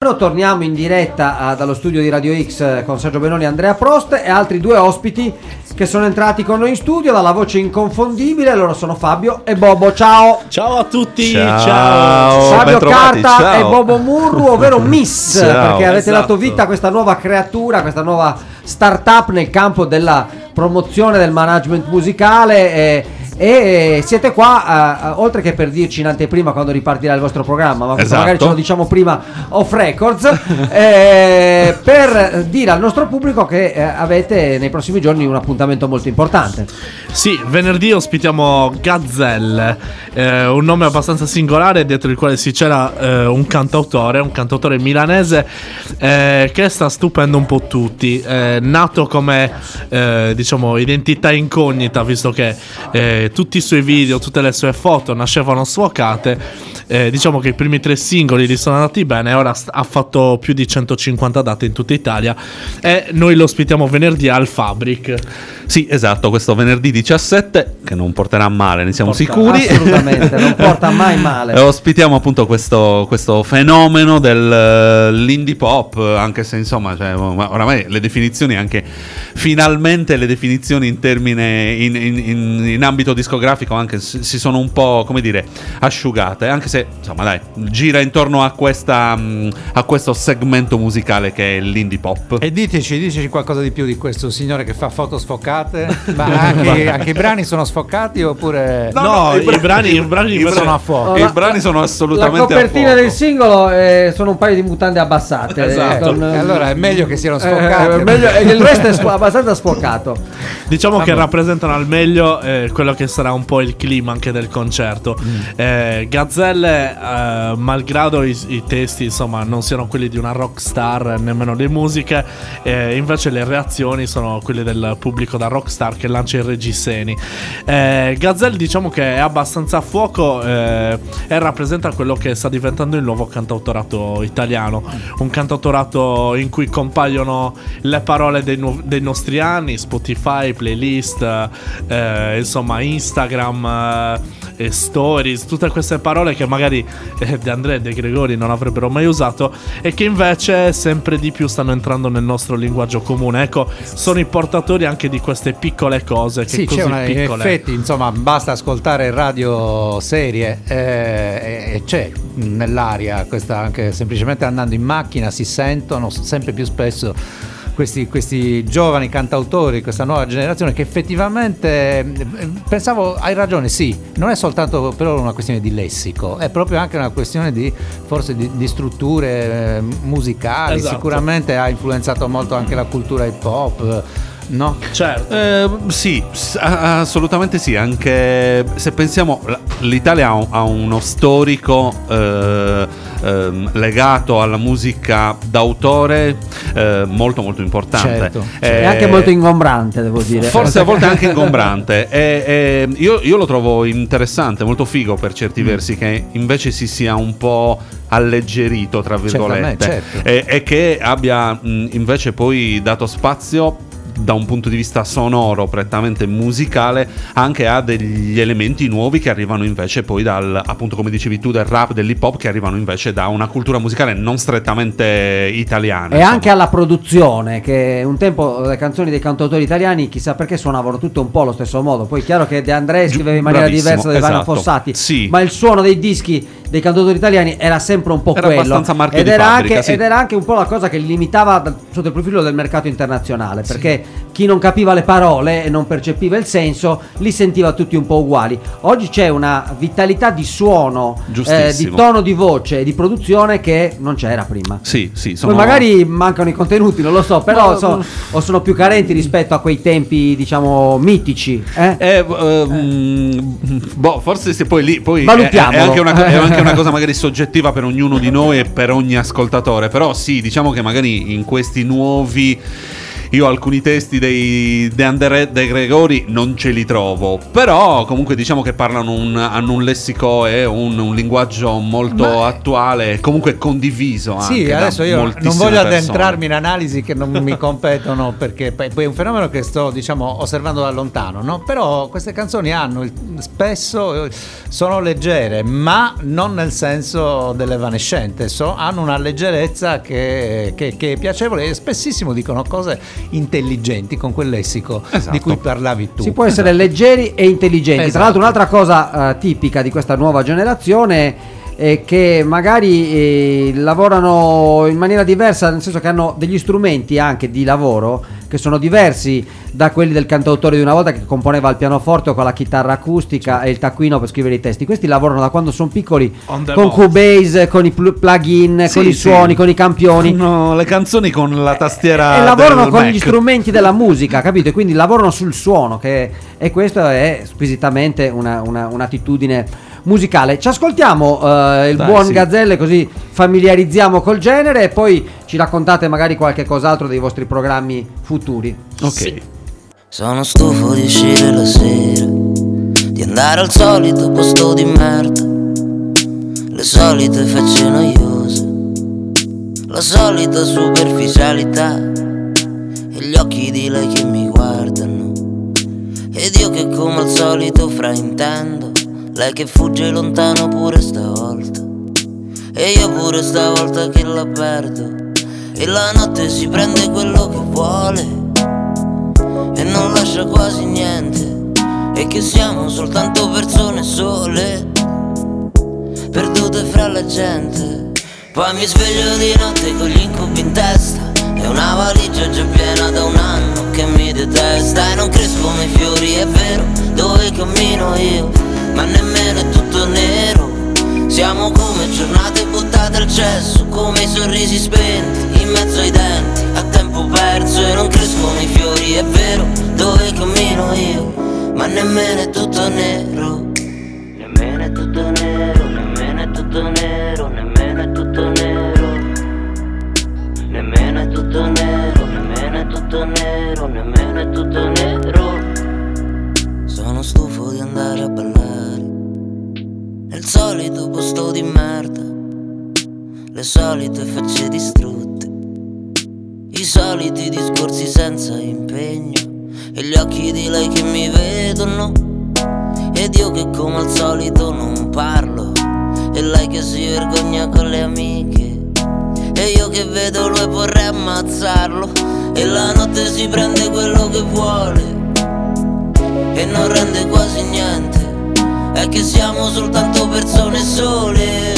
Milano. Torniamo in diretta dallo studio di Radio X con Sergio Benoni e Andrea Prost e altri due ospiti che sono entrati con noi in studio, dalla voce inconfondibile. Loro sono Fabio e Bobo. Ciao. Ciao a tutti. Ciao. Fabio Bentrovati, Carta ciao. e Bobo Murru, ovvero Miss, Ciao. perché avete Esatto. dato vita a questa nuova creatura, questa nuova startup nel campo della promozione del management musicale. E siete qua oltre che per dirci in anteprima quando ripartirà il vostro programma, ma Esatto. magari ce lo diciamo prima off records, per dire al nostro pubblico che avete nei prossimi giorni un appuntamento molto importante. Sì, venerdì ospitiamo Gazelle, un nome abbastanza singolare dietro il quale si c'era un cantautore milanese che sta stupendo un po' tutti, nato come diciamo identità incognita, visto che tutti i suoi video, tutte le sue foto nascevano sfocate. Diciamo che i primi 3 singoli gli sono andati bene, ora ha fatto più di 150 date in tutta Italia e noi lo ospitiamo venerdì al Fabric. Sì, esatto, questo venerdì 17, che non porterà male, ne siamo sicuri. Assolutamente, non porta mai male. E ospitiamo appunto questo fenomeno dell'indie pop, anche se insomma, cioè, oramai le definizioni, anche finalmente le definizioni in termine in ambito discografico anche si sono un po', come dire, asciugate, anche se insomma dai, gira intorno a questo segmento musicale che è l'indie pop. E diteci qualcosa di più di questo signore che fa foto sfocate. Ma anche i brani sono sfocati oppure No, i brani sono a fuoco? I brani sono assolutamente la copertina a fuoco. del singolo sono un paio di mutande abbassate. Esatto. E allora è meglio che siano sfocate. Il resto è abbastanza sfocato. Diciamo che rappresentano al meglio quello che sarà un po' il clima anche del concerto. Gazzelle, malgrado i testi insomma non siano quelli di una rockstar, nemmeno le musiche, invece le reazioni sono quelle del pubblico da rockstar che lancia i reggiseni. Gazzelle diciamo che è abbastanza a fuoco e rappresenta quello che sta diventando il nuovo cantautorato italiano, un cantautorato in cui compaiono le parole dei nostri anni, Spotify, playlist, insomma Instagram, stories, tutte queste parole che magari De André e De Gregori non avrebbero mai usato e che invece sempre di più stanno entrando nel nostro linguaggio comune. Ecco, sono i portatori anche di queste piccole cose che Sì, così c'è in piccole. effetti, insomma, basta ascoltare radio serie e c'è nell'aria questa, anche semplicemente andando in macchina si sentono sempre più spesso questi giovani cantautori, questa nuova generazione che effettivamente pensavo, hai ragione, sì, non è soltanto però una questione di lessico, è proprio anche una questione di forse di strutture musicali. Esatto. Sicuramente ha influenzato molto anche la cultura hip hop, no? Certo. Sì, assolutamente sì, anche se pensiamo l'Italia ha uno storico legato alla musica d'autore molto molto importante. Certo. È anche molto ingombrante, devo dire. Forse a volte anche ingombrante. Io lo trovo interessante, molto figo per certi versi, che invece si sia un po' alleggerito, tra virgolette, certo. e che abbia invece poi dato spazio da un punto di vista sonoro, prettamente musicale, anche a degli elementi nuovi che arrivano invece poi dal, appunto come dicevi tu, del rap, dell'hip hop, che arrivano invece da una cultura musicale non strettamente italiana. E insomma. anche alla produzione, che un tempo le canzoni dei cantautori italiani chissà perché suonavano tutte un po' allo stesso modo. Poi è chiaro che De André scriveva in maniera Bravissimo, diversa da Ivano esatto. Fossati, Sì. ma il suono dei dischi dei cantautori italiani era sempre un po' Era quello, abbastanza marchio ed di era fabbrica, anche, sì. ed era anche un po' la cosa che li limitava sotto il profilo del mercato internazionale, perché chi non capiva le parole e non percepiva il senso li sentiva tutti un po' uguali. Oggi c'è una vitalità di suono, di tono di voce e di produzione che non c'era prima. Sì, Poi magari mancano i contenuti, non lo so, però o sono più carenti rispetto a quei tempi, diciamo, mitici. Forse se poi Valutiamolo. è anche una cosa magari soggettiva per ognuno di noi e per ogni ascoltatore, però sì, diciamo che magari in questi nuovi io alcuni testi dei De Andere De Gregori non ce li trovo, però comunque diciamo che parlano hanno un lessico e un linguaggio molto attuale, comunque condiviso anche. Sì, adesso io non voglio persone. addentrarmi in analisi che non mi competono, perché poi è un fenomeno che sto, diciamo, osservando da lontano, no? Però queste canzoni spesso sono leggere, ma non nel senso dell'evanescente, hanno una leggerezza che è piacevole, e spessissimo dicono cose intelligenti con quel lessico di cui parlavi tu. Si può essere leggeri e intelligenti. Tra l'altro un'altra cosa tipica di questa nuova generazione è che magari lavorano in maniera diversa, nel senso che hanno degli strumenti anche di lavoro che sono diversi da quelli del cantautore di una volta, che componeva al pianoforte o con la chitarra acustica e il taccuino per scrivere i testi. Questi lavorano da quando sono piccoli con Cubase, con i plugin, con i suoni, con i campioni. No, le canzoni con la tastiera e lavorano con Mac. gli strumenti della musica, capito? E quindi lavorano sul suono, e questo è squisitamente un'attitudine musicale. Ci ascoltiamo il buon Gazzelle, così familiarizziamo col genere, e poi ci raccontate magari qualche cos'altro dei vostri programmi futuri. Ok. Sì. Sono stufo di uscire la sera, di andare al solito posto di merda, le solite facce noiose, la solita superficialità, e gli occhi di lei che mi guardano, ed io che come al solito fraintendo, lei che fugge lontano pure stavolta, e io pure stavolta che la perdo, e la notte si prende quello che vuole e non lascia quasi niente, e che siamo soltanto persone sole, perdute fra la gente. Poi mi sveglio di notte con gli incubi in testa, e una valigia già piena da un anno che mi detesta, e non cresco come i fiori, è vero, dove cammino io, ma nemmeno è tutto nero. Siamo come giornate buttate al cesso, come i sorrisi spenti in mezzo ai denti, a tempo perso, e non cresco come i fiori, è vero, dove cammino io, ma nemmeno è tutto nero. Nemmeno è tutto nero, nemmeno è tutto nero, nemmeno è tutto nero. Nemmeno è tutto nero, nemmeno è tutto nero, nemmeno è tutto nero. Sono stufo di andare a ballare nel solito posto di merda, le solite facce distrutte, i soliti discorsi senza impegno, e gli occhi di lei che mi vedono, ed io che come al solito non parlo, e lei che si vergogna con le amiche, e io che vedo lui vorrei ammazzarlo, e la notte si prende quello che vuole e non rende quasi niente, è che siamo soltanto persone sole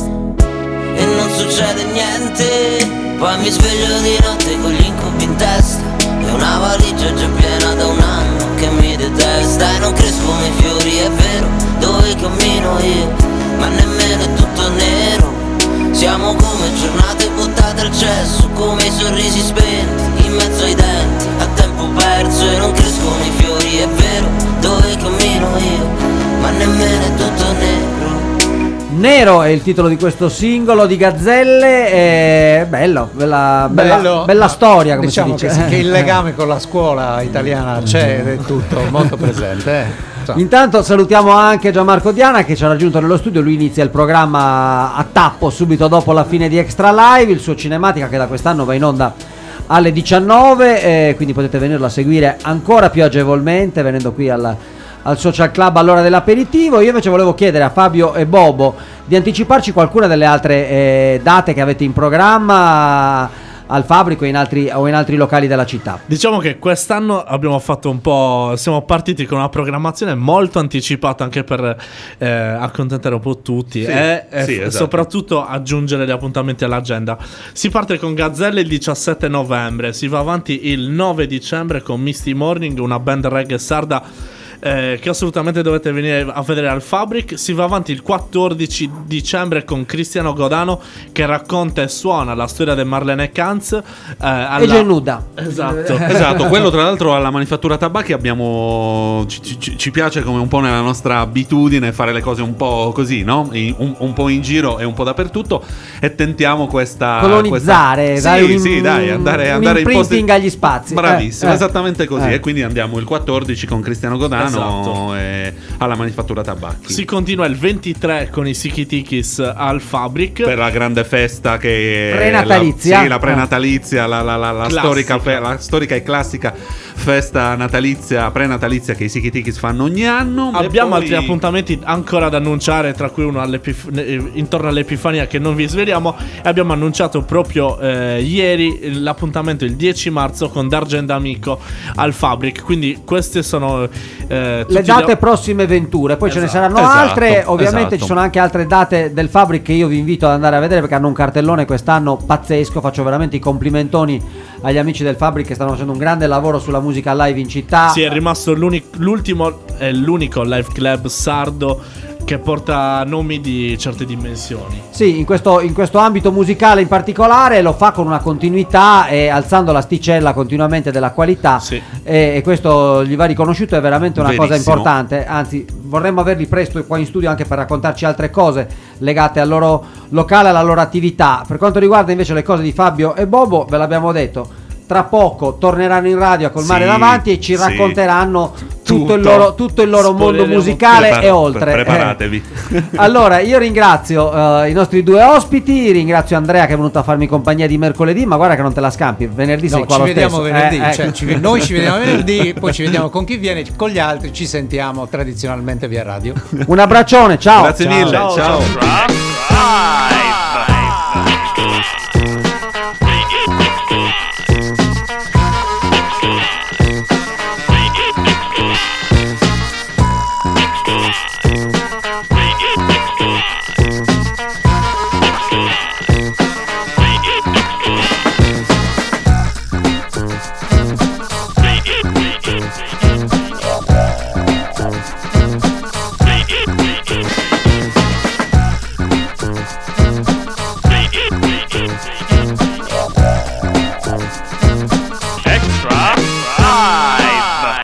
e non succede niente. Poi mi sveglio di notte con gli incubi in testa, e una valigia già piena da un anno che mi detesta, e non cresco come i fiori, è vero, dove cammino io, ma nemmeno è tutto nero. Siamo come giornate buttate al cesso, come i sorrisi spenti in mezzo ai denti, a tempo perso, e non cresco come i fiori, è vero, dove cammino io, ma nemmeno è tutto nero. Nero è il titolo di questo singolo di Gazzelle, è bello, bella storia, come diciamo, si dice. che il legame con la scuola italiana c'è ed è tutto molto presente. Intanto salutiamo anche Gianmarco Diana, che ci ha raggiunto nello studio. Lui inizia il programma a tappo subito dopo la fine di Extra Live, il suo Cinematica, che da quest'anno va in onda alle 19, quindi potete venirlo a seguire ancora più agevolmente venendo qui al Social Club all'ora dell'aperitivo. Io invece volevo chiedere a Fabio e Bobo di anticiparci qualcuna delle altre date che avete in programma al Fabrico o in altri locali della città. Diciamo che quest'anno abbiamo fatto un po', siamo partiti con una programmazione molto anticipata anche per accontentare un po' tutti, esatto. Soprattutto aggiungere gli appuntamenti all'agenda. Si parte con Gazzelle il 17 novembre, si va avanti il 9 dicembre con Misty Morning, una band reggae sarda che assolutamente dovete venire a vedere al Fabric. Si va avanti il 14 dicembre con Cristiano Godano, che racconta e suona la storia di Marlene Kanz e Genuda. Esatto, quello tra l'altro alla Manifattura Tabacchi abbiamo ci piace, come un po' nella nostra abitudine, fare le cose un po' così, no? Un po' in giro e un po' dappertutto, e tentiamo questa colonizzare, andare un in posti imprinting agli spazi. Bravissimo, esattamente così. E quindi andiamo il 14 con Cristiano Godano, esatto, alla Manifattura Tabacchi. Si continua il 23 con i Sikitikis al Fabric per la grande festa che prenatalizia. la prenatalizia, la storica e classica festa natalizia, prenatalizia che i Sikitikis fanno ogni anno. Abbiamo altri appuntamenti ancora da annunciare, tra cui uno intorno all'Epifania che non vi sveliamo, e abbiamo annunciato proprio ieri l'appuntamento il 10 marzo con D'Argent Amico al Fabric. Quindi queste sono le date prossime venture, poi ce ne saranno altre, ovviamente ci sono anche altre date del Fabric che io vi invito ad andare a vedere, perché hanno un cartellone quest'anno pazzesco. Faccio veramente i complimentoni agli amici del Fabric che stanno facendo un grande lavoro sulla musica live in città. Sì, è rimasto l'ultimo e l'unico live club sardo che porta nomi di certe dimensioni. Sì, in questo ambito musicale in particolare lo fa con una continuità e alzando l'asticella continuamente della qualità, sì, e questo gli va riconosciuto, è veramente una Verissimo. cosa importante. Anzi, vorremmo averli presto qua in studio anche per raccontarci altre cose legate al loro locale, alla loro attività. Per quanto riguarda invece le cose di Fabio e Bobo, ve l'abbiamo detto, tra poco torneranno in radio a colmare davanti e ci racconteranno tutto il loro mondo musicale e oltre. Preparatevi. Allora, io ringrazio i nostri due ospiti, ringrazio Andrea che è venuto a farmi compagnia di mercoledì, ma guarda che non te la scampi, venerdì sei qua lo stesso. Ci vediamo venerdì, noi ci vediamo venerdì, poi ci vediamo con chi viene, con gli altri ci sentiamo tradizionalmente via radio. Un abbraccione, ciao. Grazie mille, ciao.